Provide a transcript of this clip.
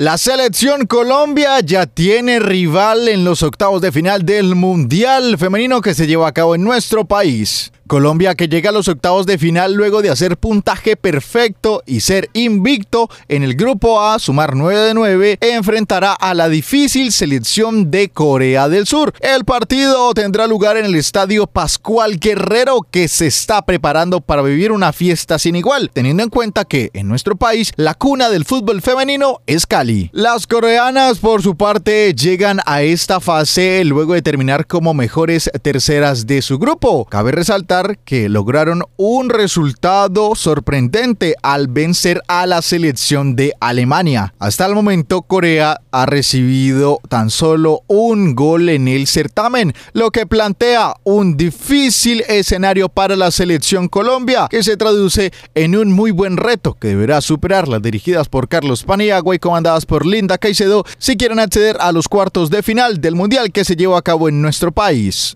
La selección Colombia ya tiene rival en los octavos de final del Mundial Femenino que se lleva a cabo en nuestro país. Colombia, que llega a los octavos de final luego de hacer puntaje perfecto y ser invicto en el grupo A, sumar 9 de 9, enfrentará a la difícil selección de Corea del Sur. El partido tendrá lugar en el estadio Pascual Guerrero, que se está preparando para vivir una fiesta sin igual, teniendo en cuenta que en nuestro país la cuna del fútbol femenino es Cali. Las coreanas, por su parte, llegan a esta fase luego de terminar como mejores terceras de su grupo. Cabe resaltar que lograron un resultado sorprendente al vencer a la selección de Alemania. Hasta el momento, Corea ha recibido tan solo un gol en el certamen, lo que plantea un difícil escenario para la selección Colombia, que se traduce en un muy buen reto que deberá superar las dirigidas por Carlos Paniagua y comandadas por Linda Caicedo si quieren acceder a los cuartos de final del Mundial que se lleva a cabo en nuestro país.